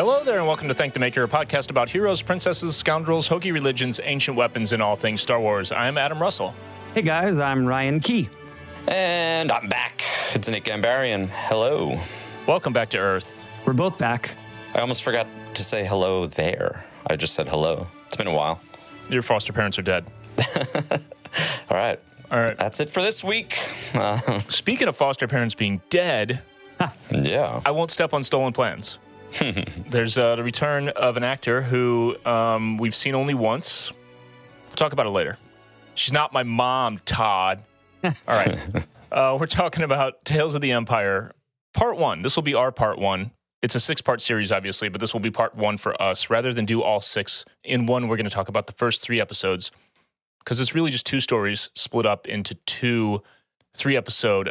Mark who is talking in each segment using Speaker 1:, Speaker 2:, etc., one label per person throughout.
Speaker 1: Hello there, and welcome to Thank the Maker, a podcast about heroes, princesses, scoundrels, hokey religions, ancient weapons, and all things Star Wars. I'm Adam Russell.
Speaker 2: Hey guys, I'm Ryan Key.
Speaker 3: And I'm back. It's Nick Gambarian. Hello.
Speaker 1: Welcome back to Earth.
Speaker 2: We're both back.
Speaker 3: I almost forgot to say hello there. I just said hello. It's been a while.
Speaker 1: Your foster parents are dead.
Speaker 3: All right.
Speaker 1: That's
Speaker 3: it for this week.
Speaker 1: Speaking of foster parents being dead,
Speaker 3: Yeah.
Speaker 1: I won't step on stolen plans. There's the return of an actor who we've seen only once. We'll talk about it later. She's not my mom, Todd. All right. We're talking about Tales of the Empire, Part 1. This will be our Part 1. It's a 6-part series, obviously, but this will be Part 1 for us. Rather than do all 6 in one, we're going to talk about the first 3 episodes, because it's really just 2 stories split up into 2 3-episode,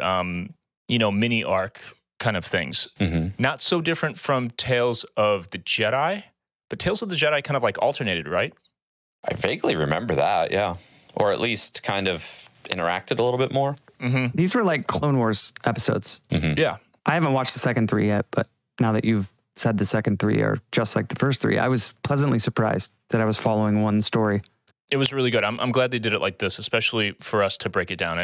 Speaker 1: mini arc kind of things.
Speaker 3: Mm-hmm.
Speaker 1: Not so different from Tales of the Jedi, but Tales of the Jedi kind of like alternated, right?
Speaker 3: I vaguely remember that, yeah. Or at least kind of interacted a little bit more.
Speaker 1: Mm-hmm.
Speaker 2: These were like Clone Wars episodes.
Speaker 3: Mm-hmm.
Speaker 1: Yeah.
Speaker 2: I haven't watched the second 3 yet, but now that you've said the second 3 are just like the first 3, I was pleasantly surprised that I was following one story.
Speaker 1: It was really good. I'm glad they did it like this, especially for us to break it down.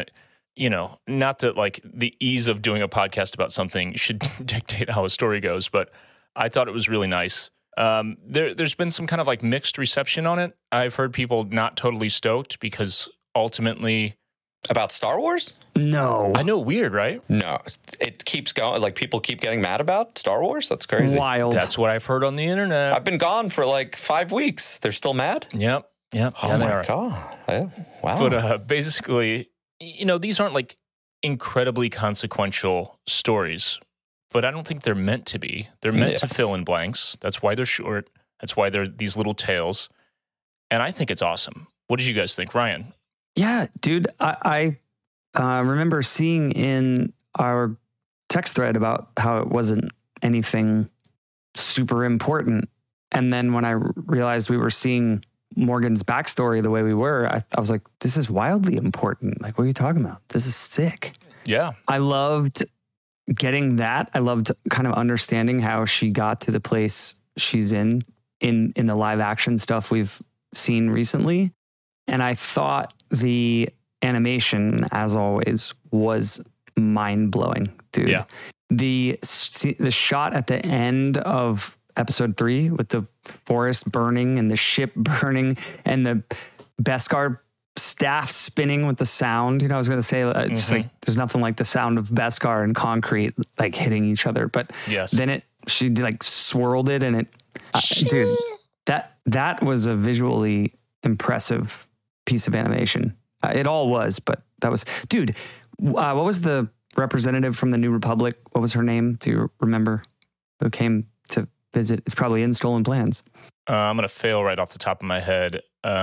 Speaker 1: Not that like the ease of doing a podcast about something should dictate how a story goes, but I thought it was really nice. There's been some kind of like mixed reception on it. I've heard people not totally stoked because ultimately...
Speaker 3: About Star Wars?
Speaker 2: No.
Speaker 1: I know, weird, right?
Speaker 3: No. It keeps going. Like, people keep getting mad about Star Wars? That's crazy.
Speaker 2: Wild.
Speaker 1: That's what I've heard on the internet.
Speaker 3: I've been gone for like 5 weeks. They're still mad?
Speaker 1: Yep.
Speaker 3: Oh,
Speaker 1: Yeah, they
Speaker 3: my
Speaker 1: are.
Speaker 3: God. Yeah. Wow.
Speaker 1: But basically, these aren't like incredibly consequential stories, but I don't think they're meant to be. They're meant to fill in blanks. That's why they're short. That's why they're these little tales. And I think it's awesome. What did you guys think, Ryan?
Speaker 2: Yeah, dude. I remember seeing in our text thread about how it wasn't anything super important. And then when I realized we were seeing Morgan's backstory the way we were, I was like, this is wildly important. Like, what are you talking about? This is sick.
Speaker 1: Yeah.
Speaker 2: I loved getting that. I loved kind of understanding how she got to the place she's in the live action stuff we've seen recently. And I thought the animation, as always, was mind-blowing, dude.
Speaker 1: Yeah.
Speaker 2: The shot at the end of episode 3 with the forest burning and the ship burning and the Beskar staff spinning with the sound. I was going to say, it's just like, there's nothing like the sound of Beskar and concrete like hitting each other. But
Speaker 1: yes.
Speaker 2: Then she like swirled it and it, dude, that was a visually impressive piece of animation. It all was, but that was, dude, what was the representative from the New Republic? What was her name? Do you remember? Who came to visit? It's probably in Stolen Plans.
Speaker 1: I'm going to fail right off the top of my head.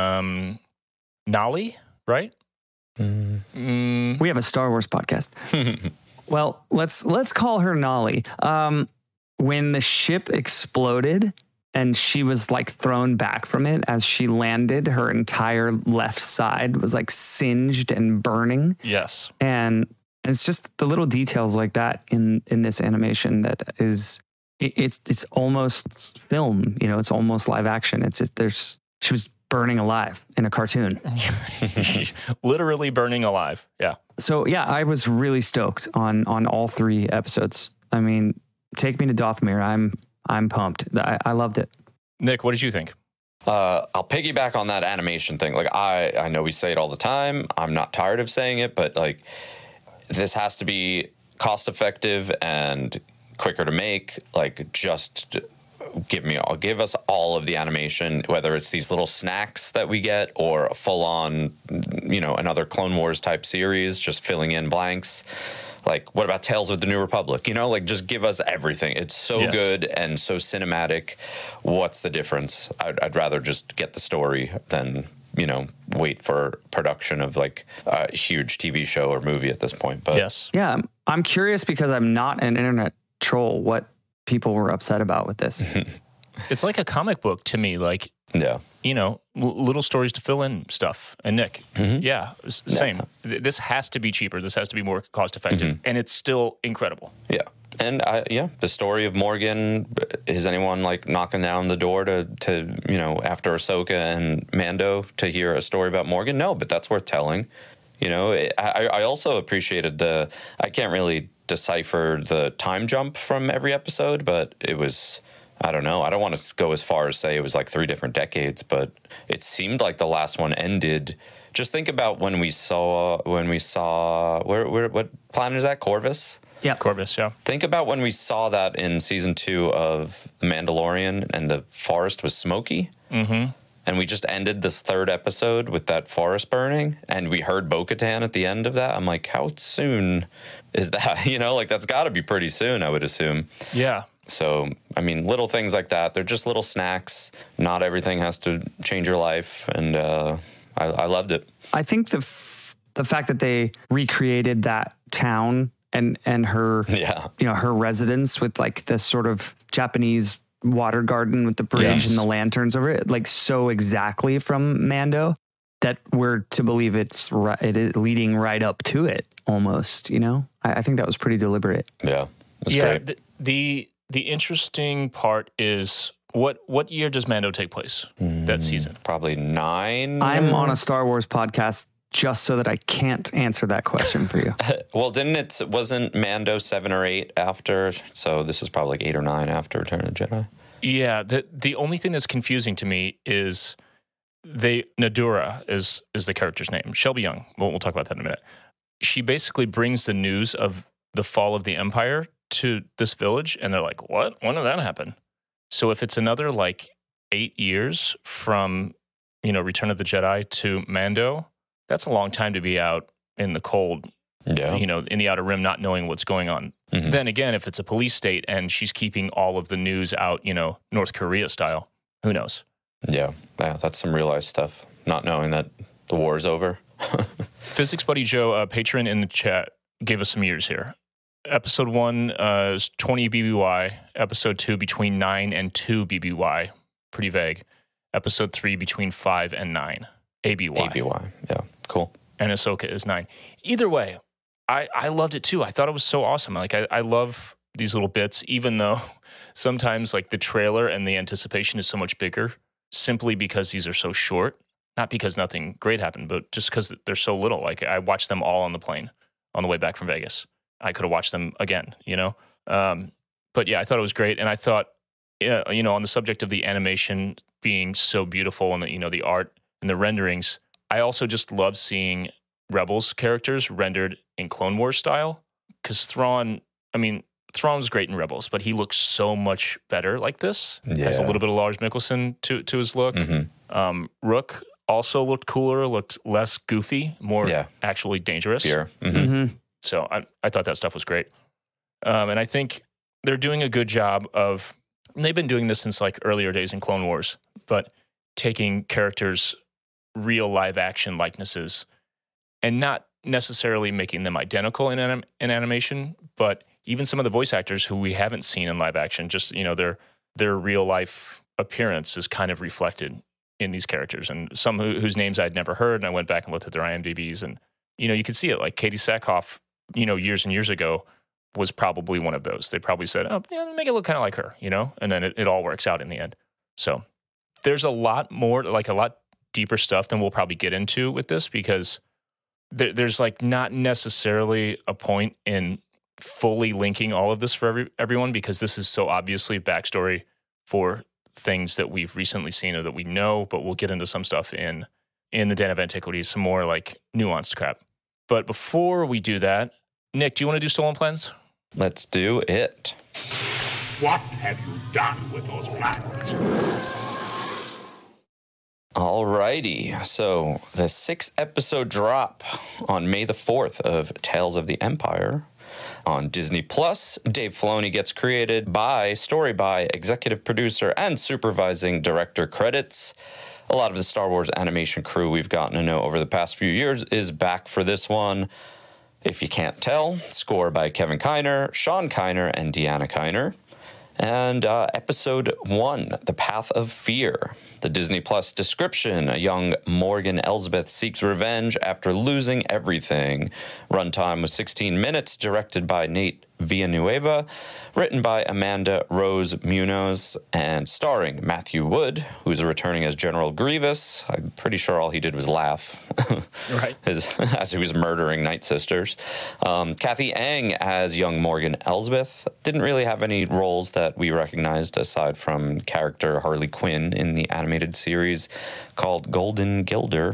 Speaker 1: Nolly, right?
Speaker 2: We have a Star Wars podcast. Well, let's call her Nolly. When the ship exploded and she was like thrown back from it as she landed, her entire left side was like singed and burning.
Speaker 1: Yes.
Speaker 2: And it's just the little details like that in this animation that is, it's almost film, it's almost live action. It's just, she was burning alive in a cartoon.
Speaker 1: Literally burning alive. Yeah.
Speaker 2: So yeah, I was really stoked on all 3 episodes. I mean, take me to Dothmere. I'm pumped. I loved it.
Speaker 1: Nick, what did you think?
Speaker 3: I'll piggyback on that animation thing. Like, I know we say it all the time. I'm not tired of saying it, but like, this has to be cost effective and quicker to make. Like, just give us all of the animation, whether it's these little snacks that we get or a full on, another Clone Wars type series, just filling in blanks. Like, what about Tales of the New Republic? Just give us everything. It's so good and so cinematic. What's the difference? I'd rather just get the story than, wait for production of like a huge TV show or movie at this point. But
Speaker 1: yes.
Speaker 2: Yeah, I'm curious because I'm not an internet troll what people were upset about with this.
Speaker 1: It's like a comic book to me. Like,
Speaker 3: yeah.
Speaker 1: Little stories to fill in stuff. And Nick, same. This has to be cheaper. This has to be more cost effective. And it's still incredible.
Speaker 3: Yeah. And the story of Morgan, is anyone like knocking down the door to after Ahsoka and Mando to hear a story about Morgan? No, but that's worth telling. I also appreciated I can't really decipher the time jump from every episode, but it was, I don't know. I don't want to go as far as say it was like 3 different decades, but it seemed like the last one ended. Just think about when we saw what planet is that? Corvus?
Speaker 1: Yeah, Corvus, yeah.
Speaker 3: Think about when we saw that in season 2 of The Mandalorian and the forest was smoky.
Speaker 1: Mm-hmm.
Speaker 3: And we just ended this 3rd episode with that forest burning, and we heard Bo-Katan at the end of that. I'm like, how soon is that? That's got to be pretty soon, I would assume.
Speaker 1: Yeah.
Speaker 3: So, I mean, little things like that. They're just little snacks. Not everything has to change your life, and I loved it.
Speaker 2: I think the fact that they recreated that town and her, her residence with like this sort of Japanese water garden with the bridge and the lanterns over it, like so exactly from Mando that we're to believe it is leading right up to it almost, I think that was pretty deliberate.
Speaker 3: Yeah. Great.
Speaker 1: The interesting part is what year does Mando take place that season?
Speaker 3: Probably 9.
Speaker 2: I'm on a Star Wars podcast just so that I can't answer that question for you.
Speaker 3: Well, wasn't Mando 7 or 8 after? So this is probably like 8 or 9 after Return of the Jedi.
Speaker 1: Yeah, the only thing that's confusing to me is Nadura is the character's name. Shelby Young. We'll talk about that in a minute. She basically brings the news of the fall of the Empire to this village, and they're like, "What? When did that happen?" So if it's another like 8 years from Return of the Jedi to Mando, that's a long time to be out in the cold. Yeah. In the Outer Rim, not knowing what's going on. Mm-hmm. Then again, if it's a police state and she's keeping all of the news out, North Korea style, who knows?
Speaker 3: Yeah, that's some real life stuff. Not knowing that the war is over.
Speaker 1: Physics Buddy Joe, a patron in the chat, gave us some years here. Episode 1 is 20 BBY. Episode 2 between 9 and 2 BBY. Pretty vague. Episode 3 between 5 and 9. ABY.
Speaker 3: ABY, yeah, cool.
Speaker 1: And Ahsoka is 9. Either way, I loved it too. I thought it was so awesome. Like I love these little bits, even though sometimes like the trailer and the anticipation is so much bigger simply because these are so short. Not because nothing great happened, but just because they're so little. Like I watched them all on the plane on the way back from Vegas. I could have watched them again, But yeah, I thought it was great. And I thought, on the subject of the animation being so beautiful and the art and the renderings, I also just love seeing Rebels characters rendered in Clone Wars style. Because Thrawn's great in Rebels, but he looks so much better like this. Yeah. Has a little bit of Lars Mikkelsen to his look. Mm-hmm. Rook also looked cooler, looked less goofy, more actually dangerous. Mm-hmm. Mm-hmm. So I thought that stuff was great. And I think they're doing a good job of, and they've been doing this since like earlier days in Clone Wars, but taking characters' real live action likenesses and not necessarily making them identical in animation, but even some of the voice actors who we haven't seen in live action, just, their real life appearance is kind of reflected in these characters. And some whose names I'd never heard, and I went back and looked at their IMDb's, and, you could see it. Like Katie Sackhoff, years and years ago was probably one of those. They probably said, oh, yeah, make it look kind of like her, and then it all works out in the end. So there's a lot more, like a lot deeper stuff than we'll probably get into with this, because there's like not necessarily a point in fully linking all of this for everyone, because this is so obviously backstory for things that we've recently seen or that we know, but we'll get into some stuff in the Den of Antiquities, some more like nuanced crap. But before we do that, Nick, do you want to do Stolen Plans?
Speaker 3: Let's do it.
Speaker 4: What have you done with those plans?
Speaker 3: Alrighty, so the 6th episode drop on May the 4th of Tales of the Empire on Disney Plus. Dave Filoni gets created by, story by, executive producer, and supervising director credits. A lot of the Star Wars animation crew we've gotten to know over the past few years is back for this one. If you can't tell, score by Kevin Kiner, Sean Kiner, and Deanna Kiner. And episode 1, The Path of Fear. The Disney Plus description: a young Morgan Elsbeth seeks revenge after losing everything. Runtime was 16 minutes, directed by Nate Villanueva, written by Amanda Rose Munoz, and starring Matthew Wood, who's returning as General Grievous. I'm pretty sure all he did was laugh
Speaker 1: Right.
Speaker 3: as he was murdering Night Sisters. Kathy Ang as young Morgan Elsbeth. Didn't really have any roles that we recognized aside from character Harley Quinn in the animated series called Golden Gilder.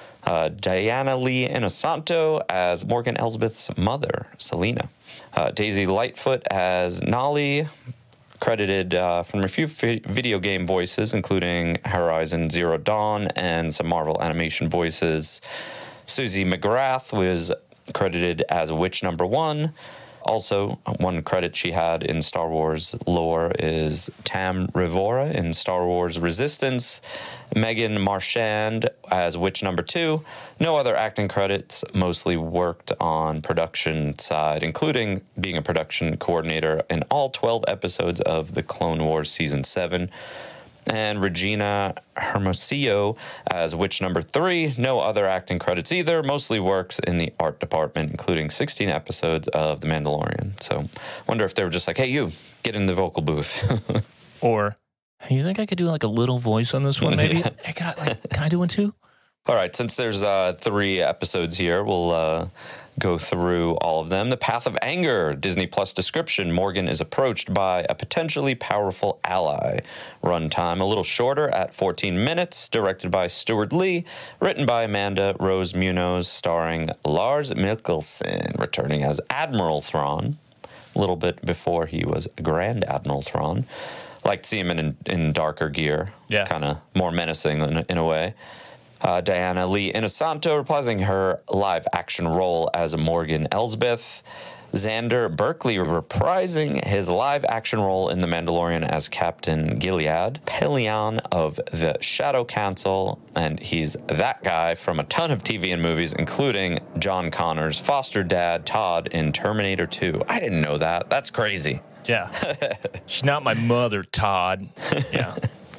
Speaker 3: Diana Lee Inosanto as Morgan Elsbeth's mother, Selena. Daisy Lightfoot as Nolly, credited from a few video game voices, including Horizon Zero Dawn and some Marvel animation voices. Susie McGrath was credited as Witch Number 1. Also, one credit she had in Star Wars lore is Tam Rivora in Star Wars Resistance, Megan Marchand as Witch Number 2. No other acting credits, mostly worked on production side, including being a production coordinator in all 12 episodes of the Clone Wars Season 7. And Regina Hermosillo as Witch Number 3. No other acting credits either. Mostly works in the art department, including 16 episodes of The Mandalorian. So wonder if they were just like, hey, you, get in the vocal booth.
Speaker 1: Or, hey, you think I could do like a little voice on this one, maybe?
Speaker 3: Yeah.
Speaker 1: Hey, can I do one too?
Speaker 3: All right, since there's 3 episodes here, we'll go through all of them. The Path of Anger, Disney Plus description. Morgan is approached by a potentially powerful ally. Runtime a little shorter at 14 minutes, directed by Stuart Lee, written by Amanda Rose Munoz, starring Lars Mikkelsen, returning as Admiral Thrawn, a little bit before he was Grand Admiral Thrawn. Like to see him in darker gear,
Speaker 1: Yeah.
Speaker 3: kind of more menacing in a way. Diana Lee Inosanto reprising her live-action role as Morgan Elsbeth. Xander Berkeley reprising his live-action role in The Mandalorian as Captain Gilead. Pelion of the Shadow Council, and he's that guy from a ton of TV and movies, including John Connor's foster dad, Todd, in Terminator 2. I didn't know that. That's crazy.
Speaker 1: Yeah. She's not my mother, Todd. Yeah.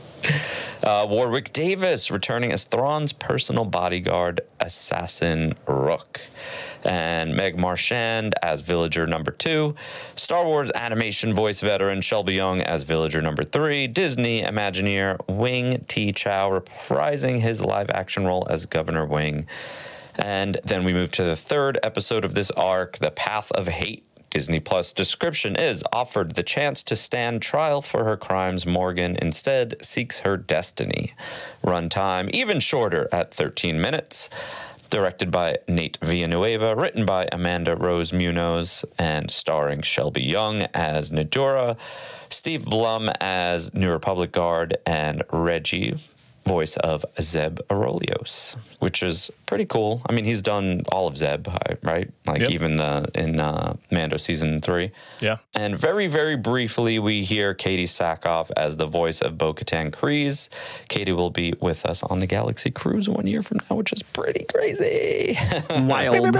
Speaker 3: Warwick Davis returning as Thrawn's personal bodyguard, Assassin Rook. And Meg Marchand as Villager Number 2. Star Wars animation voice veteran Shelby Young as Villager Number 3. Disney Imagineer Wing T. Chow reprising his live-action role as Governor Wing. And then we move to the 3rd episode of this arc, The Path of Hate. Disney Plus description is offered the chance to stand trial for her crimes. Morgan instead seeks her destiny. Runtime even shorter at 13 minutes. Directed by Nate Villanueva, written by Amanda Rose Munoz, and starring Shelby Young as Nadura, Steve Blum as New Republic Guard, and Reggie, voice of Zeb Arolios, which is pretty cool. I mean, he's done all of Zeb, right? Like
Speaker 1: Yep.
Speaker 3: even in Mando Season 3.
Speaker 1: Yeah.
Speaker 3: And very, very briefly, we hear Katie Sackhoff as the voice of Bo-Katan Kryze. Katie will be with us on the Galaxy Cruise 1 year from now, which is pretty crazy.
Speaker 2: Wild.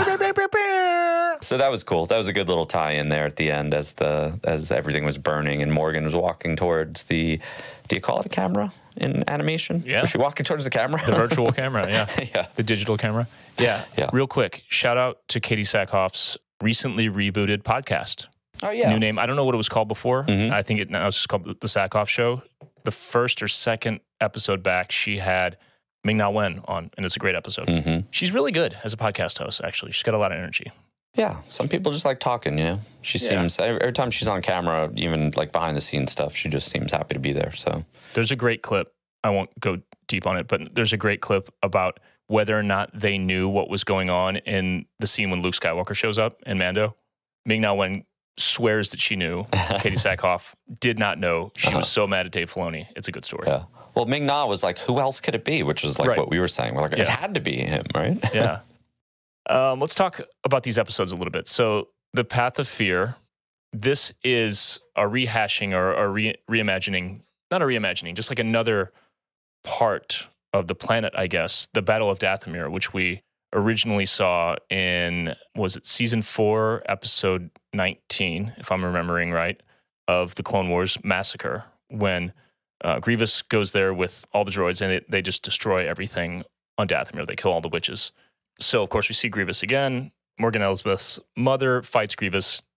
Speaker 3: So that was cool. That was a good little tie-in there at the end as everything was burning and Morgan was walking towards the, do you call it a camera in animation?
Speaker 1: Yeah.
Speaker 3: Was she walking towards the camera?
Speaker 1: The virtual camera, yeah.
Speaker 3: Yeah.
Speaker 1: The digital camera. Yeah.
Speaker 3: Yeah.
Speaker 1: Real quick, shout out to Katie Sackhoff's recently rebooted podcast.
Speaker 3: Oh, yeah.
Speaker 1: New name. I don't know what it was called before.
Speaker 3: Mhm.
Speaker 1: I think it now it's just called The Sackhoff Show. The first or second episode back, she had Ming-Na Wen on, and it's a great episode.
Speaker 3: Mm-hmm.
Speaker 1: She's really good as a podcast host, actually. She's got a lot of energy.
Speaker 3: Yeah, some people just like talking, you know? She seems, every time she's on camera, even like behind the scenes stuff, she just seems happy to be there, so.
Speaker 1: There's a great clip. I won't go deep on it, but there's a great clip about whether or not they knew what was going on in the scene when Luke Skywalker shows up in Mando. Ming-Na Wen swears that she knew. Katie Sackhoff did not know. She was so mad at Dave Filoni. It's a good story.
Speaker 3: Yeah. Well, Ming-Na was like, who else could it be? Which is like
Speaker 1: Right.
Speaker 3: what we were saying. We're like, it
Speaker 1: Yeah.
Speaker 3: had to be him, right?
Speaker 1: Yeah. Let's talk about these episodes a little bit. So, The Path of Fear, this is a rehashing or a reimagining, not a reimagining, just like another part of the planet, I guess, the Battle of Dathomir, which we originally saw in, was it season 4, episode 19, if I'm remembering right, of the Clone Wars Massacre, when Grievous goes there with all the droids and they just destroy everything on Dathomir. They kill all the witches. So, of course, we see Grievous again. Morgan Elsbeth's mother fights Grievous,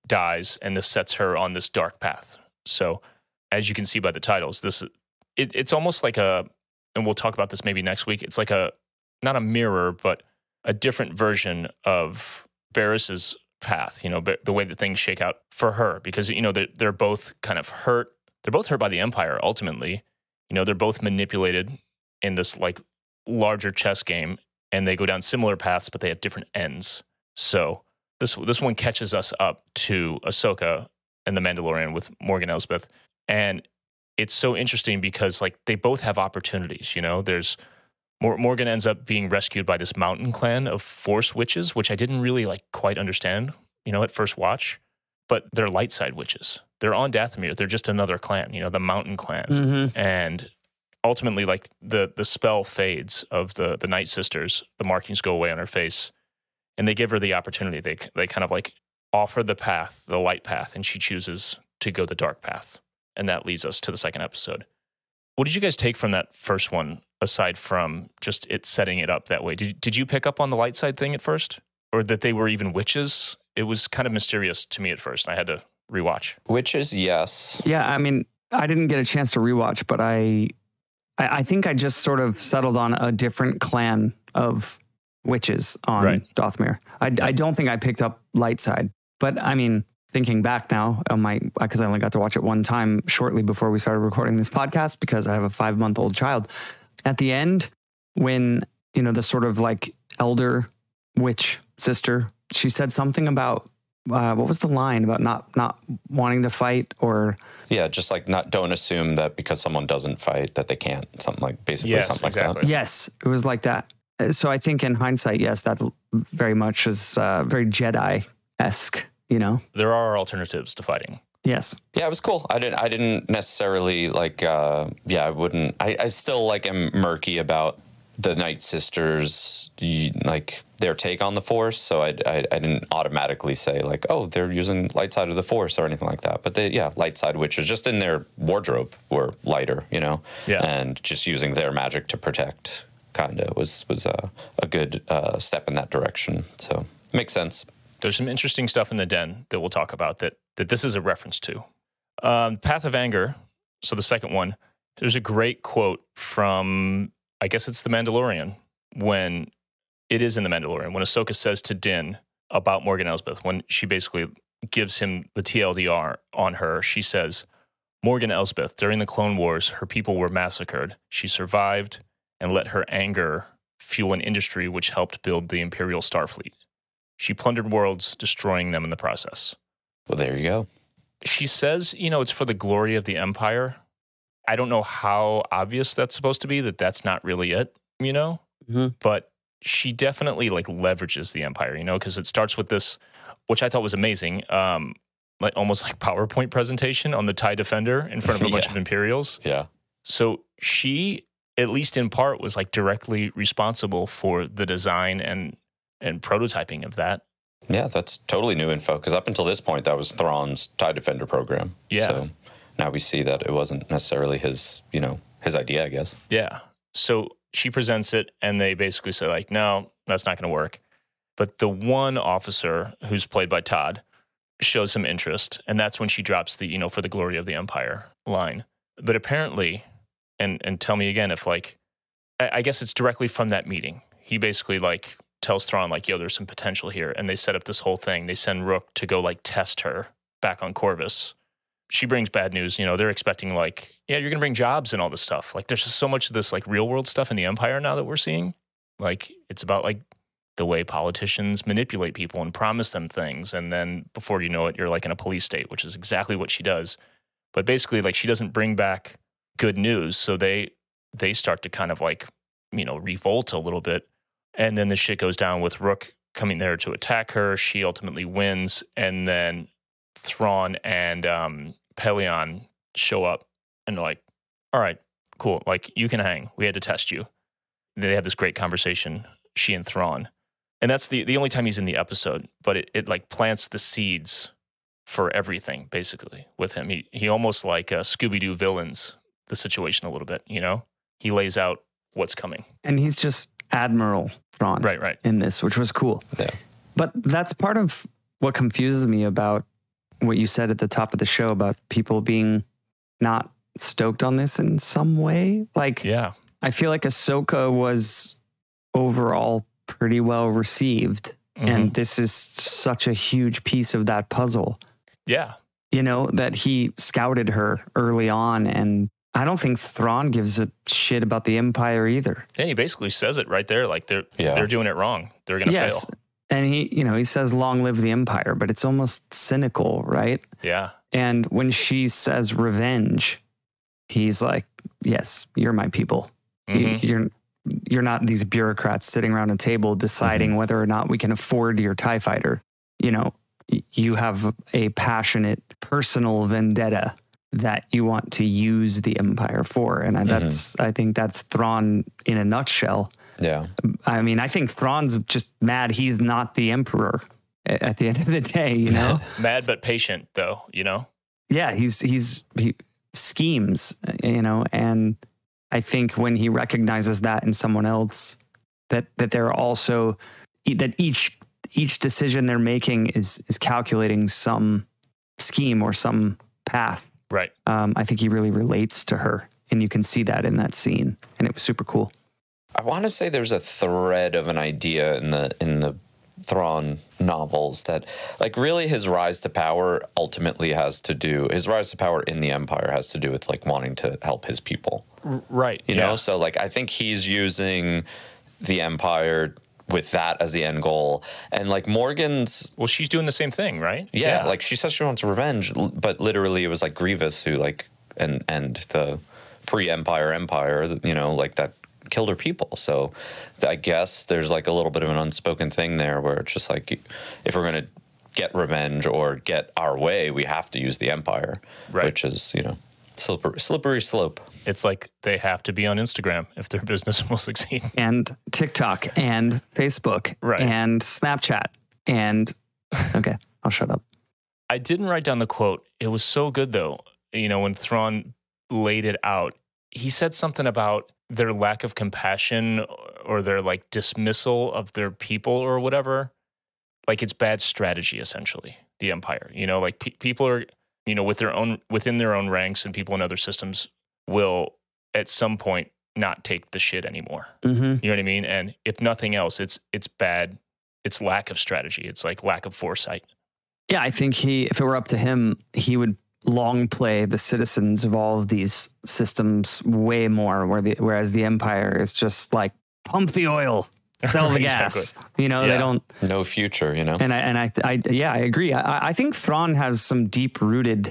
Speaker 1: dies, and this sets her on this dark path. So, as you can see by the titles, it's almost like and we'll talk about this maybe next week. It's like not a mirror, but a different version of Barris's path. The way that things shake out for her, because they're both kind of hurt. They're both hurt by the Empire. Ultimately, they're both manipulated in this like larger chess game, and they go down similar paths, but they have different ends. So this one catches us up to Ahsoka and the Mandalorian with Morgan Elsbeth, and it's so interesting because like they both have opportunities. There's Morgan ends up being rescued by this mountain clan of Force witches, which I didn't really like quite understand, at first watch, but they're light side witches. They're on Dathomir. They're just another clan, the mountain clan, and ultimately, like the spell fades of the Night Sisters, the markings go away on her face, and they give her the opportunity. They kind of like offer the path, the light path, and she chooses to go the dark path. And that leads us to the second episode. What did you guys take from that first one, aside from just it setting it up that way? Did you pick up on the light side thing at first? Or that they were even witches? It was kind of mysterious to me at first, and I had to rewatch.
Speaker 3: Witches, yes.
Speaker 2: Yeah, I mean, I didn't get a chance to rewatch, but I think I just sort of settled on a different clan of witches on Dathomir. I don't think I picked up light side, but I mean, thinking back now, because I only got to watch it one time shortly before we started recording this podcast because I have a 5-month-old child. At the end, when, the sort of like elder witch sister, she said something about, what was the line about not wanting to fight or?
Speaker 3: Yeah, just like don't assume that because someone doesn't fight that they can't. Something like like that.
Speaker 2: Yes, it was like that. So I think in hindsight, yes, that very much is very Jedi-esque.
Speaker 1: There are alternatives to fighting.
Speaker 2: Yes.
Speaker 3: Yeah, it was cool. I didn't necessarily like. I wouldn't. I still like am murky about the Night Sisters, like their take on the Force. So I didn't automatically say like, oh, they're using light side of the Force or anything like that. But light side witches just in their wardrobe were lighter, and just using their magic to protect kind of was a good step in that direction. So makes sense.
Speaker 1: There's some interesting stuff in the den that we'll talk about that this is a reference to. Path of Anger, so the second one, there's a great quote from, I guess it's The Mandalorian, when Ahsoka says to Din about Morgan Elsbeth, when she basically gives him the TLDR on her, she says, Morgan Elsbeth, during the Clone Wars, her people were massacred. She survived and let her anger fuel an industry which helped build the Imperial Starfleet. She plundered worlds, destroying them in the process.
Speaker 3: Well, there you go.
Speaker 1: She says, it's for the glory of the Empire. I don't know how obvious that's supposed to be, that's not really it, But she definitely like leverages the Empire, because it starts with this, which I thought was amazing, like almost like PowerPoint presentation on the TIE Defender in front of a bunch of Imperials.
Speaker 3: Yeah.
Speaker 1: So she, at least in part, was like directly responsible for the design and prototyping of that.
Speaker 3: Yeah, that's totally new info, because up until this point, that was Thrawn's TIE Defender program.
Speaker 1: Yeah.
Speaker 3: So now we see that it wasn't necessarily his idea, I guess.
Speaker 1: Yeah. So she presents it, and they basically say, like, no, that's not going to work. But the one officer, who's played by Todd, shows some interest, and that's when she drops the, for the glory of the Empire line. But apparently, and tell me again if, like, I guess it's directly from that meeting. He basically, like, tells Thrawn, like, yo, there's some potential here. And they set up this whole thing. They send Rook to go, like, test her back on Corvus. She brings bad news. They're expecting, like, yeah, you're going to bring jobs and all this stuff. Like, there's just so much of this, like, real world stuff in the Empire now that we're seeing. Like, it's about, like, the way politicians manipulate people and promise them things. And then before you know it, you're, like, in a police state, which is exactly what she does. But basically, like, she doesn't bring back good news. So they start to kind of, like, revolt a little bit. And then the shit goes down with Rook coming there to attack her. She ultimately wins. And then Thrawn and Pelion show up and they're like, all right, cool. Like, you can hang. We had to test you. They have this great conversation, she and Thrawn. And that's the only time he's in the episode. But it like plants the seeds for everything, basically, with him. He almost like Scooby-Doo villains the situation a little bit, He lays out what's coming.
Speaker 2: And he's just Admiral Thrawn
Speaker 1: right.
Speaker 2: in this, which was cool.
Speaker 3: Yeah.
Speaker 2: But that's part of what confuses me about what you said at the top of the show about people being not stoked on this in some way. Like,
Speaker 1: Yeah.
Speaker 2: I feel like Ahsoka was overall pretty well received.
Speaker 1: Mhm.
Speaker 2: And this is such a huge piece of that puzzle,
Speaker 1: Yeah.
Speaker 2: you know, that he scouted her early on. And I don't think Thrawn gives a shit about the Empire either.
Speaker 1: And he basically says it right there. Like they're doing it wrong. They're going to
Speaker 2: Yes.
Speaker 1: fail.
Speaker 2: And he says, long live the Empire, but it's almost cynical, right?
Speaker 1: Yeah.
Speaker 2: And when she says revenge, he's like, yes, you're my people.
Speaker 1: Mhm.
Speaker 2: You're not these bureaucrats sitting around a table deciding whether or not we can afford your TIE fighter. You know, you have a passionate personal vendetta that you want to use the Empire for. And I think that's Thrawn in a nutshell.
Speaker 3: Yeah.
Speaker 2: I mean, I think Thrawn's just mad he's not the Emperor at the end of the day, you know?
Speaker 1: Mad but patient, though, you know?
Speaker 2: Yeah, he schemes, you know, and I think when he recognizes that in someone else, that they're also, that each decision they're making is calculating some scheme or some path.
Speaker 1: Right.
Speaker 2: I think he really relates to her, and you can see that in that scene, and it was super cool.
Speaker 3: I want to say there's a thread of an idea in the Thrawn novels that, like, really his rise to power ultimately his rise to power in the Empire has to do with like wanting to help his people.
Speaker 1: Right.
Speaker 3: You know, so like I think he's using the Empire with that as the end goal, and like Morgan's.
Speaker 1: Well, she's doing the same thing, right?
Speaker 3: Yeah, like she says she wants revenge, but literally it was like Grievous who like and the pre-Empire, you know, like that killed her people. So I guess there's like a little bit of an unspoken thing there where it's just like, if we're going to get revenge or get our way, we have to use the Empire,
Speaker 1: Right.
Speaker 3: which is, you know, slippery slope.
Speaker 1: It's like they have to be on Instagram if their business will succeed.
Speaker 2: And TikTok and Facebook
Speaker 1: Right.
Speaker 2: and Snapchat and okay, I'll shut up.
Speaker 1: I didn't write down the quote. It was so good, though. You know, when Thrawn laid it out, he said something about their lack of compassion or their like dismissal of their people or whatever. Like it's bad strategy, essentially, the Empire. You know, like people are, you know, within their own ranks, and people in other systems will at some point not take the shit anymore.
Speaker 2: Mm-hmm.
Speaker 1: You know what I mean? And if nothing else, it's bad. It's lack of strategy. It's like lack of foresight.
Speaker 2: Yeah, I think if it were up to him, he would long play the citizens of all of these systems way more, whereas the Empire is just like pump the oil, sell the gas.
Speaker 1: Exactly.
Speaker 2: You know,
Speaker 1: Yeah.
Speaker 2: they don't.
Speaker 3: No future, you know.
Speaker 2: And I agree. I think Thrawn has some deep rooted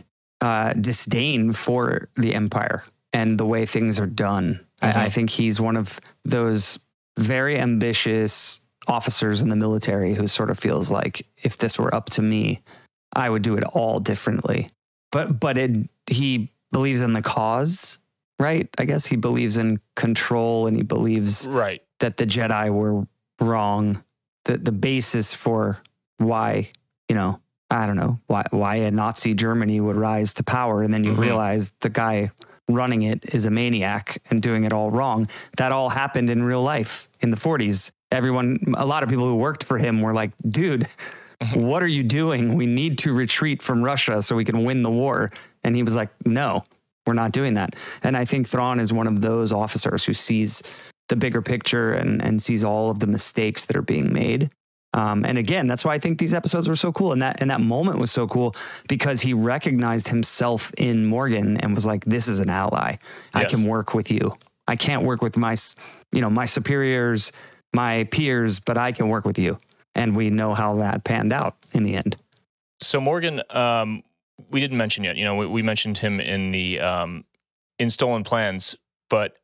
Speaker 2: disdain for the Empire and the way things are done.
Speaker 1: Mm-hmm.
Speaker 2: I think he's one of those very ambitious officers in the military who sort of feels like if this were up to me, I would do it all differently. But he believes in the cause, right? I guess he believes in control, and he believes
Speaker 1: Right.
Speaker 2: that the Jedi were wrong. The basis for why, you know, I don't know, why a Nazi Germany would rise to power, and then you realize the guy running it is a maniac and doing it all wrong. That all happened in real life in the 40s. A lot of people who worked for him were like, dude, what are you doing? We need to retreat from Russia so we can win the war. And he was like, no, we're not doing that. And I think Thrawn is one of those officers who sees the bigger picture and sees all of the mistakes that are being made. And again, that's why I think these episodes were so cool. And that moment was so cool because he recognized himself in Morgan and was like, this is an ally. Yes. I can work with you. I can't work with my superiors, my peers, but I can work with you. And we know how that panned out in the end.
Speaker 1: So Morgan, we didn't mention yet. You know, we mentioned him in the in Stolen Plans, but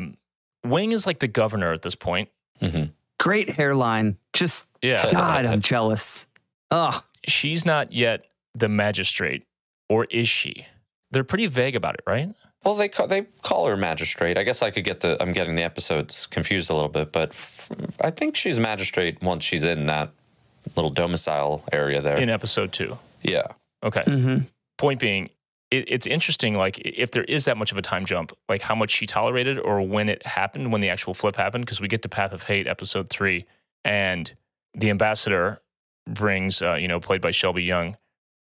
Speaker 1: Wing is like the governor at this point.
Speaker 3: Mm-hmm.
Speaker 2: Great hairline. Just, God, I'm jealous. Ugh.
Speaker 1: She's not yet the magistrate, or is she? They're pretty vague about it, right?
Speaker 3: Well, they call her magistrate. I guess I'm getting the episodes confused a little bit, but I think she's magistrate once she's in that little domicile area there.
Speaker 1: In episode 2.
Speaker 3: Yeah.
Speaker 1: Okay.
Speaker 2: Mm-hmm.
Speaker 1: Point being, it's interesting, like, if there is that much of a time jump, like how much she tolerated or when it happened, when the actual flip happened, because we get to Path of Hate, episode 3, and the ambassador brings, played by Shelby Young,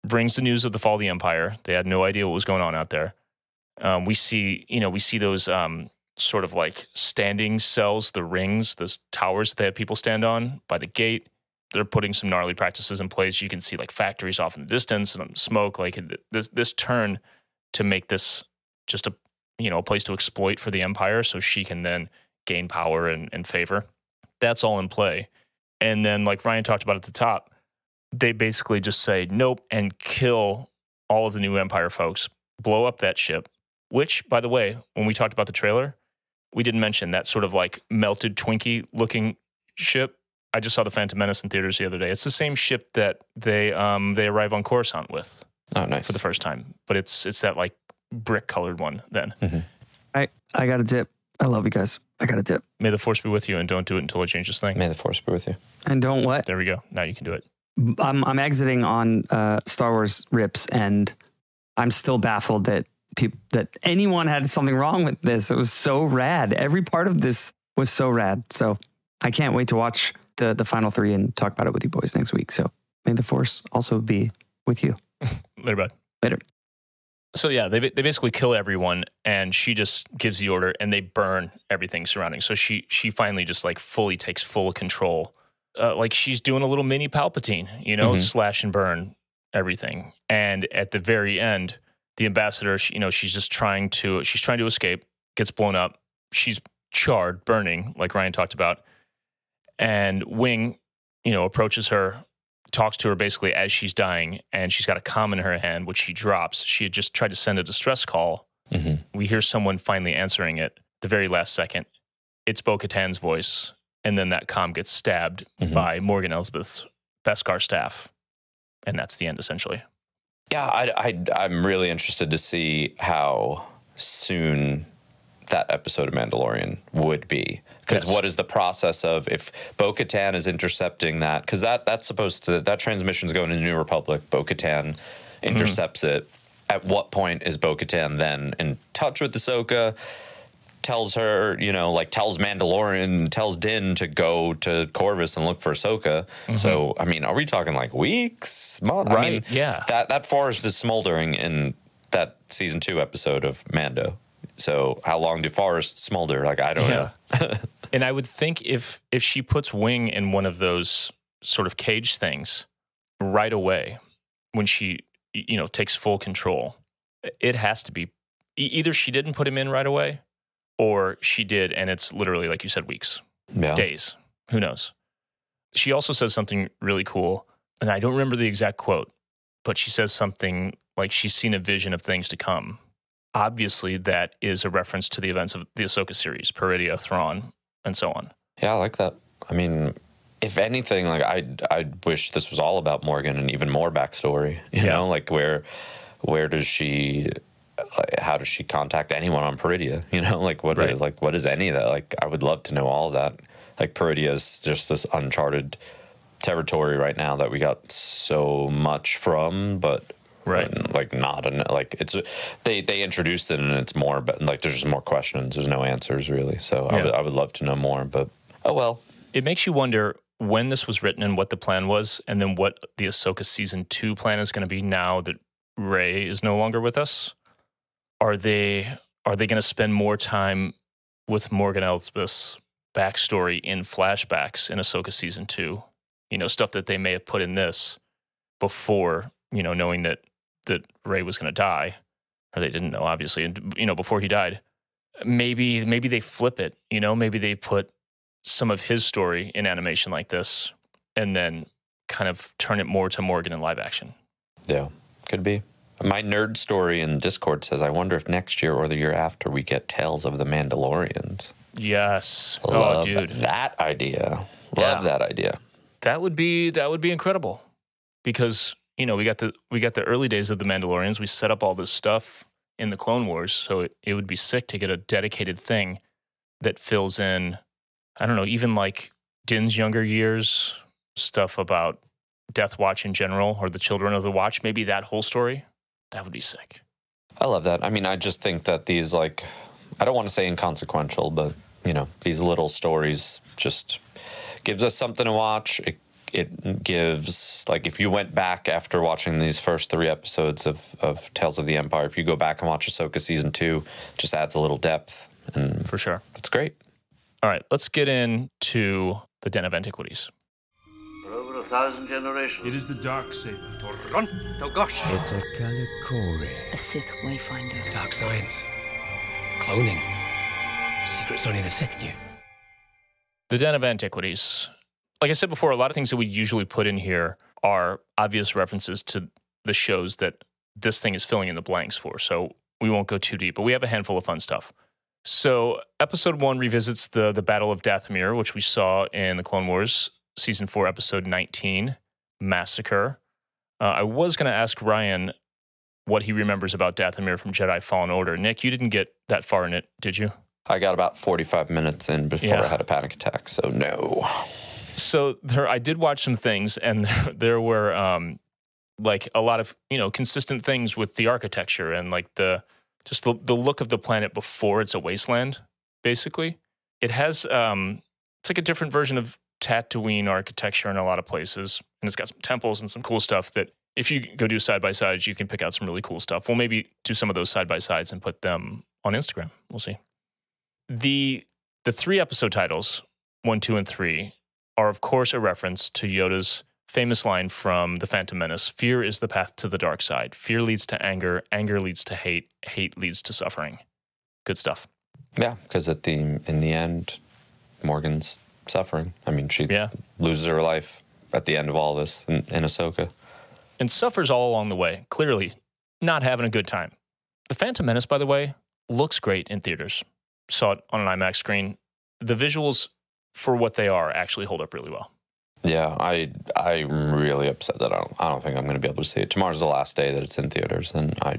Speaker 1: brings the news of the fall of the Empire. They had no idea what was going on out there. We see those sort of like standing cells, the rings, those towers that they have people stand on by the gate. They're putting some gnarly practices in place. You can see like factories off in the distance and smoke. Like this turn to make this just a place to exploit for the Empire, so she can then gain power and favor. That's all in play. And then, like Ryan talked about at the top, they basically just say nope and kill all of the new Empire folks, blow up that ship. Which, by the way, when we talked about the trailer, we didn't mention that sort of like melted Twinkie looking ship. I just saw the Phantom Menace in theaters the other day. It's the same ship that they arrive on Coruscant with.
Speaker 3: Oh, nice.
Speaker 1: For the first time. But it's that like brick colored one then.
Speaker 3: Mm-hmm.
Speaker 2: I got a dip. I love you guys. I got a dip.
Speaker 1: May the Force be with you, and don't do it until I change this thing.
Speaker 3: May the Force be with you.
Speaker 2: And don't what?
Speaker 1: There we go. Now you can do it.
Speaker 2: I'm exiting on Star Wars rips, and I'm still baffled that anyone had something wrong with this. It was so rad. Every part of this was so rad. So I can't wait to watch the final 3 and talk about it with you boys next week. So may the Force also be with you.
Speaker 1: Later, bud.
Speaker 2: Later.
Speaker 1: So yeah, they basically kill everyone, and she just gives the order, and they burn everything surrounding. So she finally just like fully takes full control. Like she's doing a little mini Palpatine, slash and burn everything. And at the very end, the ambassador, she's trying to escape, gets blown up. She's charred, burning, like Ryan talked about. And Wing, approaches her, talks to her basically as she's dying, and she's got a comm in her hand, which she drops. She had just tried to send a distress call.
Speaker 3: Mm-hmm.
Speaker 1: We hear someone finally answering it the very last second. It's Bo-Katan's voice, and then that comm gets stabbed by Morgan Elsbeth's Beskar staff, and that's the end, essentially.
Speaker 3: Yeah, I'm really interested to see how soon that episode of Mandalorian would be. Because what is the process of if Bo-Katan is intercepting that? Because that's supposed to, that transmission's going to New Republic. Bo-Katan intercepts it. At what point is Bo-Katan then in touch with Ahsoka? Tells her, tells Mandalorian, tells Din to go to Corvus and look for Ahsoka. So, I mean, are we talking like weeks? Months?
Speaker 1: Right,
Speaker 3: I mean,
Speaker 1: yeah.
Speaker 3: That forest is smoldering in that season 2 episode of Mando. So how long do forests smolder? Like, I don't know.
Speaker 1: And I would think if she puts Wing in one of those sort of cage things right away, when she, takes full control, it has to be either she didn't put him in right away, or she did, and it's literally, like you said, weeks, days, who knows. She also says something really cool, and I don't remember the exact quote, but she says something like she's seen a vision of things to come. Obviously, that is a reference to the events of the Ahsoka series, Peridea, Thrawn, and so on.
Speaker 3: Yeah, I like that. I mean, if anything, like I wish this was all about Morgan and even more backstory. You know, like where does she, how does she contact anyone on Peridea? Like what is any of that? Like, I would love to know all of that. Like, Peridea is just this uncharted territory right now that we got so much from, but. Right, like it's they introduced it and it's more, but like there's just more questions. There's no answers really. So I would love to know more, but oh well.
Speaker 1: It makes you wonder when this was written and what the plan was, and then what the Ahsoka season 2 plan is going to be now that Rey is no longer with us. Are they going to spend more time with Morgan Elsbeth's backstory in flashbacks in Ahsoka season 2? Stuff that they may have put in this before, knowing that Rey was going to die, or they didn't know, obviously, and before he died. Maybe they flip it, maybe they put some of his story in animation like this, and then kind of turn it more to Morgan in live action. Yeah,
Speaker 3: could be. My nerd story in Discord says, I wonder if next year or the year after we get Tales of the Mandalorians.
Speaker 1: Yes.
Speaker 3: Love that idea. Love that idea.
Speaker 1: That would be incredible, because we got the early days of the Mandalorians. We set up all this stuff in the Clone Wars, so it would be sick to get a dedicated thing that fills in, I don't know, even like Din's younger years, stuff about Death Watch in general, or the Children of the Watch, maybe that whole story. That would be sick.
Speaker 3: I love that. I mean, I just think that these, like, I don't want to say inconsequential, but, these little stories just gives us something to watch. It it gives, like, if you went back after watching these first 3 episodes of Tales of the Empire, if you go back and watch Ahsoka season 2, it just adds a little depth, and
Speaker 1: For sure.
Speaker 3: it's great.
Speaker 1: All right, let's get into the Den of Antiquities.
Speaker 5: For over 1,000 generations.
Speaker 6: It is the dark saber.
Speaker 7: It's a Kalikori.
Speaker 8: A Sith Wayfinder.
Speaker 7: Dark science. Cloning. Secrets only the Sith knew.
Speaker 1: The Den of Antiquities. Like I said before, a lot of things that we usually put in here are obvious references to the shows that this thing is filling in the blanks for. So we won't go too deep, but we have a handful of fun stuff. So episode 1 revisits the Battle of Dathomir, which we saw in the Clone Wars season 4, episode 19, Massacre. I was going to ask Ryan what he remembers about Dathomir from Jedi Fallen Order. Nick, you didn't get that far in it, did you?
Speaker 3: I got about 45 minutes in before I had a panic attack, so no.
Speaker 1: So I did watch some things, and there were like a lot of consistent things with the architecture and like the look of the planet before it's a wasteland. Basically, it has it's like a different version of Tatooine architecture in a lot of places, and it's got some temples and some cool stuff that if you go do side by sides, you can pick out some really cool stuff. We'll maybe do some of those side by sides and put them on Instagram. We'll see. The 3 episode titles, 1, 2, and 3, are of course a reference to Yoda's famous line from The Phantom Menace: "Fear is the path to the dark side. Fear leads to anger. Anger leads to hate. Hate leads to suffering." Good stuff.
Speaker 3: Yeah, because in the end, Morgan's suffering. I mean, she loses her life at the end of all this in Ahsoka.
Speaker 1: And suffers all along the way. Clearly not having a good time. The Phantom Menace, by the way, looks great in theaters. Saw it on an IMAX screen. The visuals, for what they are, actually hold up really well.
Speaker 3: Yeah, I'm really upset that I don't think I'm going to be able to see it. Tomorrow's the last day that it's in theaters, and I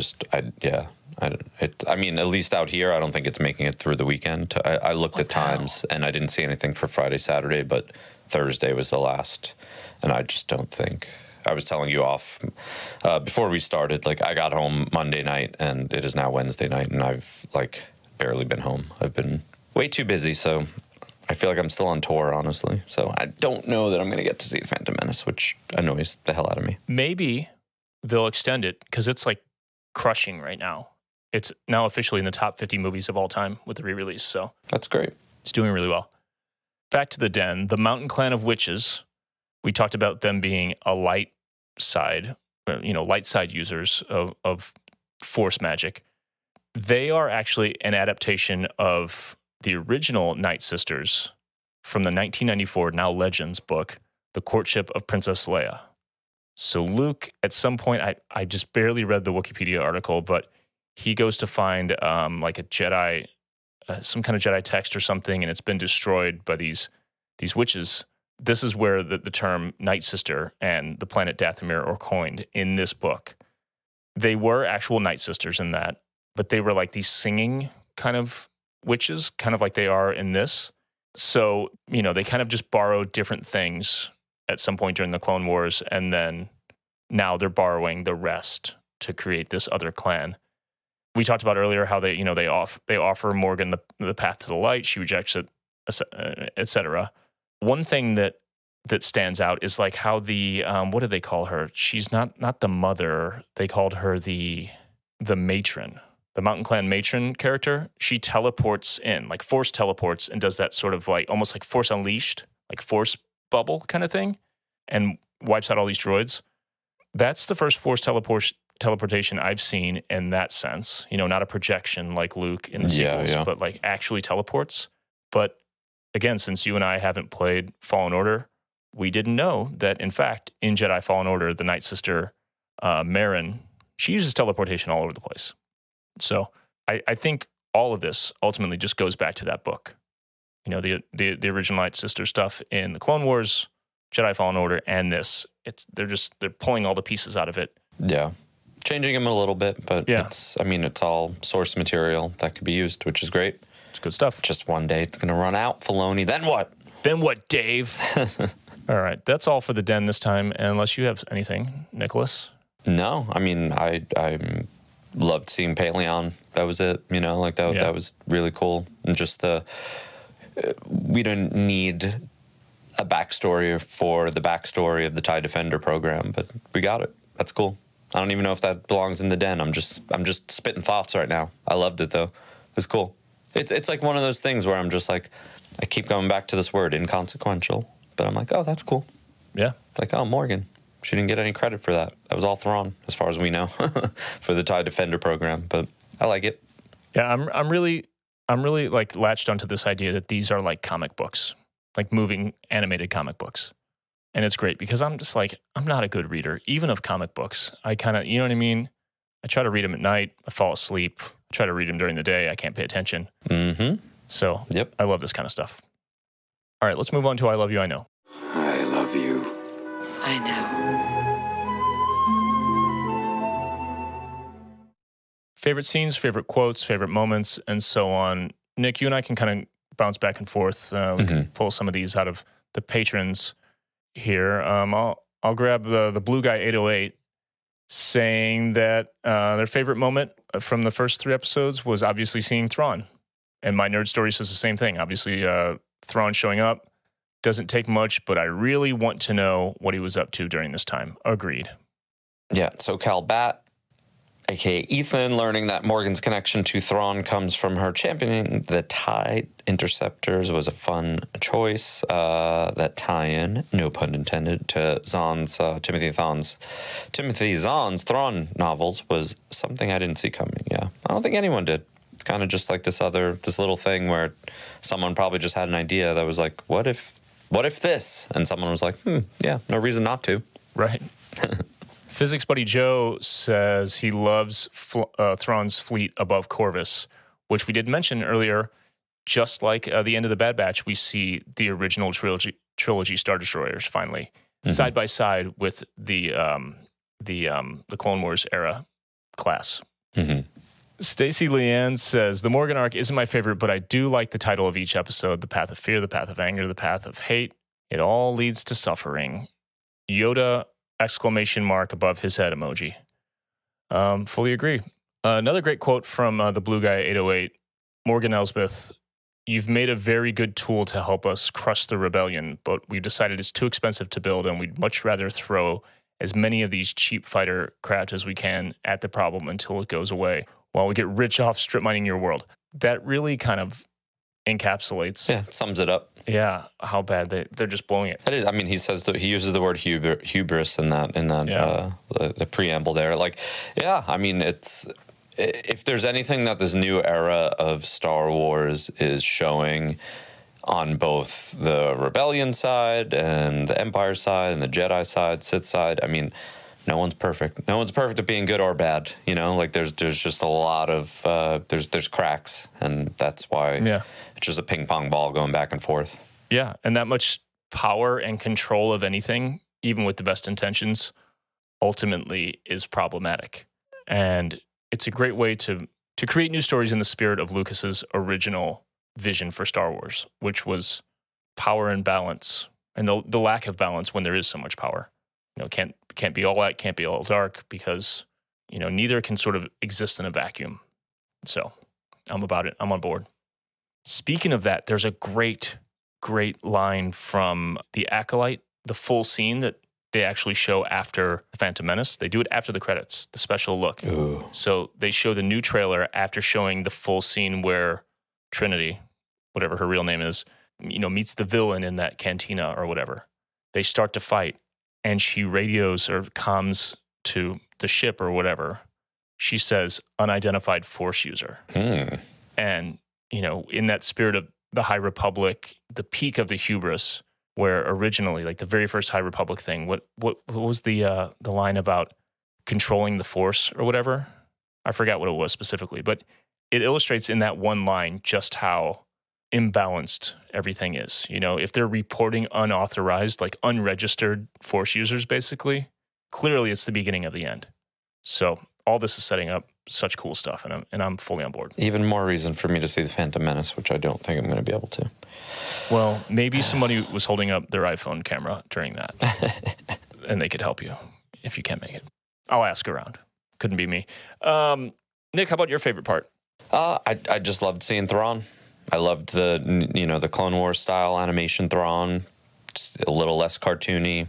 Speaker 3: mean, at least out here, I don't think it's making it through the weekend. I looked at times, and I didn't see anything for Friday, Saturday, but Thursday was the last, and I just don't think. I was telling you off before we started, like, I got home Monday night, and it is now Wednesday night, and I've like barely been home. I've been way too busy, so I feel like I'm still on tour, honestly. So I don't know that I'm going to get to see Phantom Menace, which annoys the hell out of me.
Speaker 1: Maybe they'll extend it because it's like crushing right now. It's now officially in the top 50 movies of all time with the re-release. So
Speaker 3: that's great.
Speaker 1: It's doing really well. Back to the Den, the Mountain Clan of Witches. We talked about them being a light side users of Force magic. They are actually an adaptation of the original Night Sisters from the 1994 Now Legends book, The Courtship of Princess Leia. So Luke, at some point, I just barely read the Wikipedia article, but he goes to find like a Jedi, some kind of Jedi text or something, and it's been destroyed by these witches. This is where the term Night Sister and the planet Dathomir are coined in this book. They were actual Night Sisters in that, but they were like these singing kind of witches, kind of like they are in this. So, they kind of just borrowed different things at some point during the Clone Wars, and then now they're borrowing the rest to create this other clan. We talked about earlier how they offer Morgan the path to the light. She rejects it, etc. One thing that stands out is like how the what do they call her? She's not the mother. They called her the matron. The Mountain Clan matron character, she teleports in, like Force teleports, and does that sort of like almost like Force Unleashed, like Force bubble kind of thing, and wipes out all these droids. That's the first Force teleportation I've seen in that sense. Not a projection like Luke in the sequels, but like actually teleports. But again, since you and I haven't played Fallen Order, we didn't know that, in fact, in Jedi Fallen Order, the Night Sister, Merrin, she uses teleportation all over the place. So I think all of this ultimately just goes back to that book. The original Night Sister stuff in the Clone Wars, Jedi Fallen Order, and this. They're pulling all the pieces out of it.
Speaker 3: Yeah. Changing them a little bit, but it's all source material that could be used, which is great.
Speaker 1: It's good stuff.
Speaker 3: Just one day it's going to run out, Filoni. Then what?
Speaker 1: Then what, Dave? All right. That's all for the Den this time, unless you have anything, Nicholas.
Speaker 3: No. I loved seeing Paleon. That was it. That was really cool. And just we don't need a backstory for the backstory of the TIE Defender program, but we got it. That's cool. I don't even know if that belongs in the den. I'm just spitting thoughts right now. I loved it though. It's cool. It's like one of those things where I'm just like, I keep going back to this word, inconsequential, but I'm like, oh, that's cool.
Speaker 1: Yeah.
Speaker 3: Like, oh, Morgan. She didn't get any credit for that. That was all Thrawn, as far as we know, for the TIE Defender program. But I like it.
Speaker 1: Yeah, I'm really like latched onto this idea that these are like comic books, like moving animated comic books. And it's great because I'm just like, I'm not a good reader, even of comic books. I kind of, you know what I mean? I try to read them at night. I fall asleep. I try to read them during the day. I can't pay attention.
Speaker 3: Mm-hmm.
Speaker 1: So
Speaker 3: Yep.
Speaker 1: I love this kind of stuff. All right, let's move on to I Love You, I Know.
Speaker 6: I love you.
Speaker 8: I know.
Speaker 1: Favorite scenes, favorite quotes, favorite moments, and so on. Nick, you and I can kind of bounce back and forth. We can pull some of these out of the patrons here. I'll grab the Blue Guy 808 saying that their favorite moment from the first 3 episodes was obviously seeing Thrawn. And my nerd story says the same thing. Obviously, Thrawn showing up doesn't take much, but I really want to know what he was up to during this time. Agreed.
Speaker 3: Yeah, so Cal Bat, a.k.a. Ethan, learning that Morgan's connection to Thrawn comes from her championing the TIE Interceptors was a fun choice. That tie-in, no pun intended, to Timothy Zahn's Thrawn novels was something I didn't see coming, yeah. I don't think anyone did. It's kind of just like this little thing where someone probably just had an idea that was like, what if this? And someone was like, yeah, no reason not to.
Speaker 1: Right. Physics buddy Joe says he loves Thrawn's fleet above Corvus, which we did mention earlier. Just like the end of the Bad Batch, we see the original trilogy Star Destroyers finally side by side with the Clone Wars era class.
Speaker 3: Mm-hmm.
Speaker 1: Stacy Leanne says, the Morgan arc isn't my favorite, but I do like the title of each episode, The Path of Fear, The Path of Anger, The Path of Hate. It all leads to suffering. Yoda, ! Above his head emoji. Fully agree. Another great quote from the Blue Guy 808, Morgan Elsbeth, you've made a very good tool to help us crush the rebellion, but we decided it's too expensive to build, and we'd much rather throw as many of these cheap fighter craft as we can at the problem until it goes away, while we get rich off strip mining your world. That really kind of encapsulates.
Speaker 3: Yeah, sums it up.
Speaker 1: Yeah, how bad they're just blowing it.
Speaker 3: That is, I mean, he says that he uses the word hubris in that the preamble there. Like, yeah, I mean, it's if there's anything that this new era of Star Wars is showing on both the Rebellion side and the Empire side and the Jedi side, Sith side, I mean, no one's perfect. No one's perfect at being good or bad. You know, like there's just a lot of there's cracks, and that's why it's just a ping pong ball going back and forth.
Speaker 1: Yeah, and that much power and control of anything, even with the best intentions, ultimately is problematic. And it's a great way to create new stories in the spirit of Lucas's original vision for Star Wars, which was power and balance, and the lack of balance when there is so much power. You know, can't be all light, can't be all dark, because, you know, neither can sort of exist in a vacuum. So I'm about it. I'm on board. Speaking of that, there's a great line from The Acolyte, the full scene that they actually show after The Phantom Menace. They do it after the credits, the special look.
Speaker 3: Ooh.
Speaker 1: So they show the new trailer after showing the full scene where Trinity, whatever her real name is, you know, meets the villain in that cantina or whatever. They start to fight, and she radios or comms to the ship or whatever. She says, unidentified Force user. And, you know, in that spirit of the High Republic, the peak of the hubris, where originally, like the very first High Republic thing, what was the line about controlling the Force or whatever? I forgot what it was specifically, but it illustrates in that one line just how imbalanced everything is. You know, if they're reporting unauthorized, like unregistered Force users, basically, clearly it's the beginning of the end. So all this is setting up such cool stuff, and I'm fully on board.
Speaker 3: Even more reason for me to see The Phantom Menace, which I don't think I'm going to be able to.
Speaker 1: Well, maybe somebody was holding up their iPhone camera during that, and they could help you if you can't make it. I'll ask around. Couldn't be me. Nick, how about your favorite part?
Speaker 3: I just loved seeing Thrawn. I loved the Clone Wars style animation Thrawn. just a little less cartoony.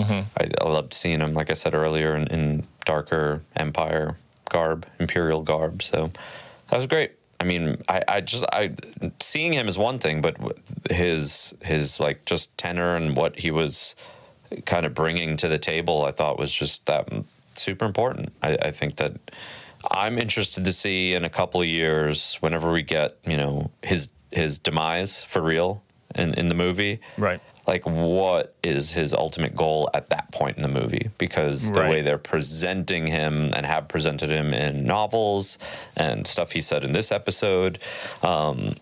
Speaker 3: I loved seeing him, like I said earlier, in darker Empire garb, Imperial garb. So that was great. I mean, I seeing him is one thing, but his like just tenor and what he was kind of bringing to the table, I thought was just that super important. I think that I'm interested to see in a couple of years, whenever we get, you know, his demise for real in the movie.
Speaker 1: Right.
Speaker 3: Like, what is his ultimate goal at that point in the movie? Because the way they're presenting him and have presented him in novels and stuff he said in this episode, I'm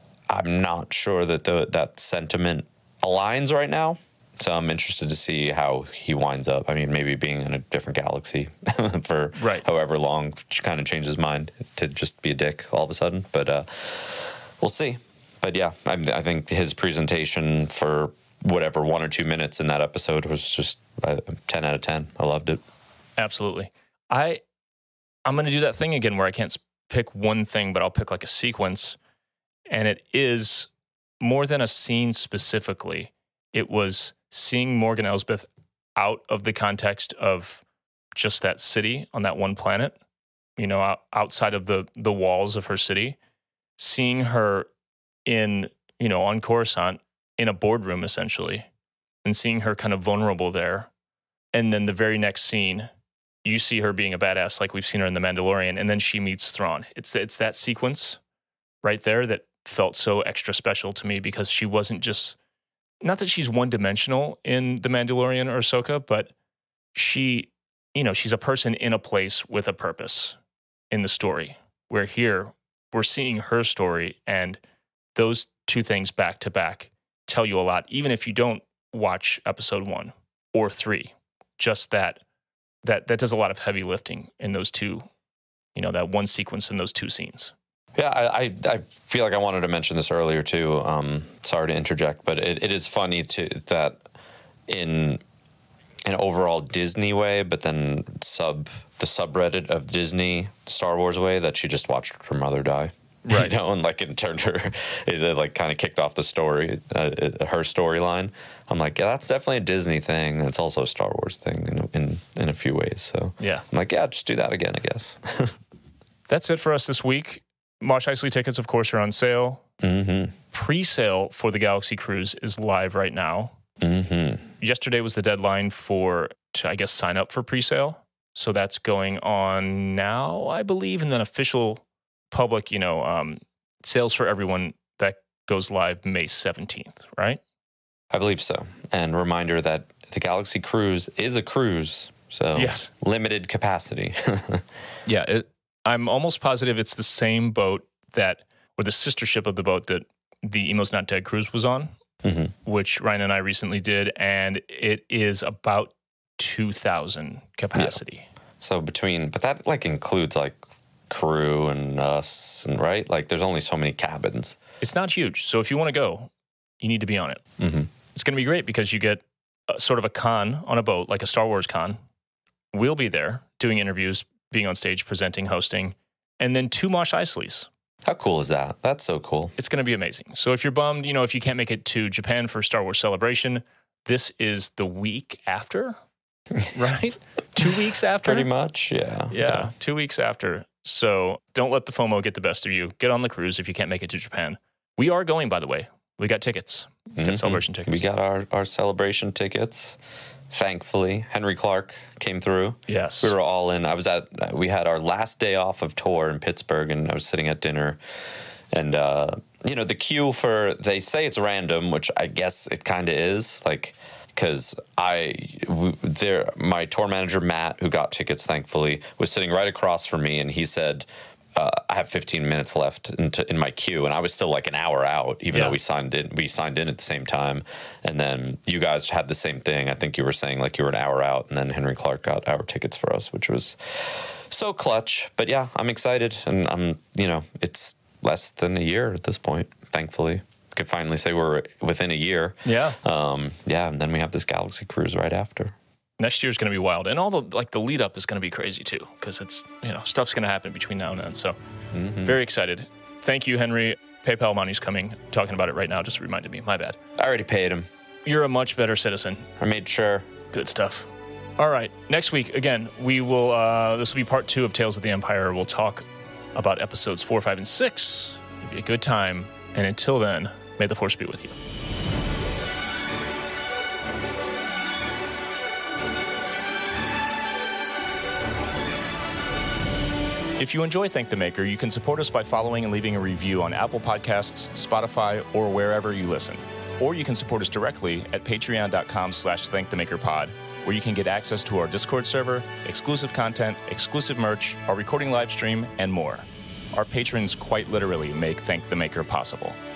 Speaker 3: not sure that that sentiment aligns right now. So I'm interested to see how he winds up. I mean, maybe being in a different galaxy for however long, kind of change his mind to just be a dick all of a sudden. But we'll see. But yeah, I think his presentation for whatever 1 or 2 minutes in that episode was just 10 out of 10. I loved it.
Speaker 1: Absolutely. I'm going to do that thing again where I can't pick one thing, but I'll pick like a sequence. And it is more than a scene specifically. It was seeing Morgan Elsbeth out of the context of just that city on that one planet, you know, outside of the walls of her city, seeing her in, you know, on Coruscant, in a boardroom essentially, and seeing her kind of vulnerable there. And then the very next scene, you see her being a badass like we've seen her in The Mandalorian, and then she meets Thrawn. It's that sequence right there that felt so extra special to me, because she wasn't just, not that she's one-dimensional in The Mandalorian or Ahsoka, but she, you know, she's a person in a place with a purpose in the story, where here we're seeing her story, and those two things back to back tell you a lot, even if you don't watch episode 1 or 3. Just that does a lot of heavy lifting in those two, you know, that one sequence in those two scenes.
Speaker 3: Yeah, I feel like I wanted to mention this earlier too. Sorry to interject, but it is funny too that in an overall Disney way, but then the subreddit of Disney Star Wars way, that she just watched her mother die. Right. You know, and like it turned her, it like kind of kicked off the story, her storyline. I'm like, yeah, that's definitely a Disney thing. It's also a Star Wars thing in a few ways. So
Speaker 1: yeah,
Speaker 3: I'm like, yeah, just do that again, I guess.
Speaker 1: That's it for us this week. Mos Eisley tickets, of course, are on sale. Mm-hmm. Pre-sale for the Galaxy Cruise is live right now. Mm-hmm. Yesterday was the deadline to sign up for pre-sale. So that's going on now, I believe, and then official public, you know, sales for everyone, that goes live May 17th, right?
Speaker 3: I believe so. And reminder that the Galaxy Cruise is a cruise, so yes, limited capacity.
Speaker 1: Yeah, I'm almost positive it's the same boat or the sister ship of the boat that the Emo's Not Dead cruise was on, which Ryan and I recently did, and it is about 2,000 capacity.
Speaker 3: Yeah. So but that like includes like crew and us, and right, like there's only so many cabins.
Speaker 1: It's not huge, so if you want to go, you need to be on it. It's going to be great because you get sort of a con on a boat, like a Star Wars con. We'll be there doing interviews, being on stage, presenting, hosting, and then 2 Mos Eisleys.
Speaker 3: How cool is that? That's so cool.
Speaker 1: It's going to be amazing. So if you're bummed, you know, if you can't make it to Japan for Star Wars Celebration, this is the week after, right? 2 weeks after?
Speaker 3: Pretty much, yeah.
Speaker 1: Yeah, 2 weeks after. So don't let the FOMO get the best of you. Get on the cruise if you can't make it to Japan. We are going, by the way. We got tickets. Got celebration tickets.
Speaker 3: We got our celebration tickets. Thankfully, Henry Clark came through.
Speaker 1: Yes.
Speaker 3: We were all in. We had our last day off of tour in Pittsburgh, and I was sitting at dinner. And, you know, the queue they say it's random, which I guess it kind of is. Like, because my tour manager, Matt, who got tickets, thankfully, was sitting right across from me, and he said, I have 15 minutes left in my queue, and I was still like an hour out, even though we signed in at the same time. And then you guys had the same thing. I think you were saying like you were an hour out, and then Henry Clark got our tickets for us, which was so clutch. But yeah, I'm excited, and it's less than a year at this point, thankfully. I could finally say we're within a year.
Speaker 1: Yeah.
Speaker 3: And then we have this Galaxy Cruise right after.
Speaker 1: Next year's going to be wild, and all the lead up is going to be crazy too, because it's, you know, stuff's going to happen between now and then. So very excited. Thank you, Henry. PayPal money's coming. Talking about it right now just reminded me. My bad.
Speaker 3: I already paid him.
Speaker 1: You're a much better citizen.
Speaker 3: I made sure.
Speaker 1: Good stuff. All right. Next week, again, we will, this will be part 2 of Tales of the Empire. We'll talk about episodes 4, 5, and 6. It'll be a good time. And until then, may the Force be with you. If you enjoy Thank the Maker, you can support us by following and leaving a review on Apple Podcasts, Spotify, or wherever you listen. Or you can support us directly at patreon.com/thankthemakerpod, where you can get access to our Discord server, exclusive content, exclusive merch, our recording live stream, and more. Our patrons quite literally make Thank the Maker possible.